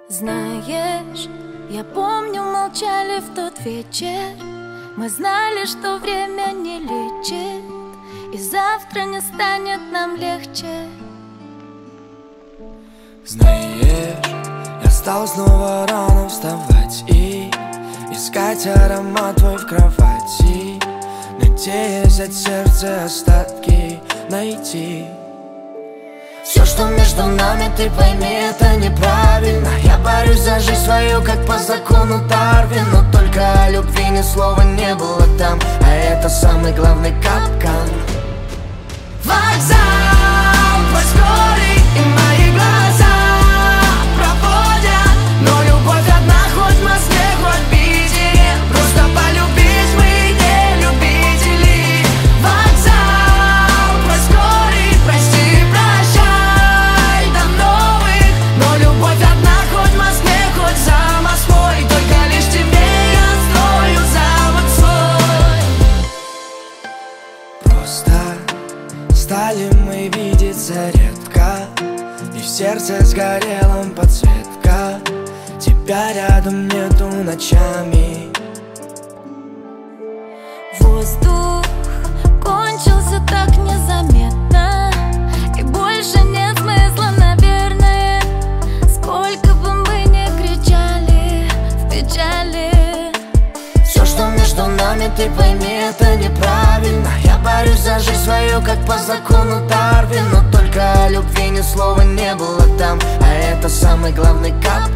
Знаешь, я помню, молчали в тот вечер. Мы знали, что время не лечит, и завтра не станет нам легче. Знаешь, я стал снова рано вставать и искать аромат твой в кровати, надеясь от сердца остатки найти. Все, что между нами, ты пойми, это неправильно. Я борюсь за жизнь свою, как по закону Дарвина. Но только о любви ни слова не было там, а это самый главный капкан. Вокзал, твой скорый, и мои глаза проводят. Но любовь одна, хоть в Москве, хоть в Питере. Просто полюбить мы не любители. Вокзал, твой скорый, прости, прощай, до новых. Но любовь одна, хоть в Москве, хоть за Москвой. Только лишь тебе я строю завод свой. Просто стали мы видеться редко, и в сердце сгорела подсветка. Тебя рядом нету ночами. Воздух кончился так незаметно, и больше нет смысла, наверное. Сколько бы мы ни кричали в печали. Все, что между нами, ты пойми, это неправильно. Я борюсь за жизнь свою, как по закону Дарвина. Но только о любви ни слова не было там, а это самый главный капкан.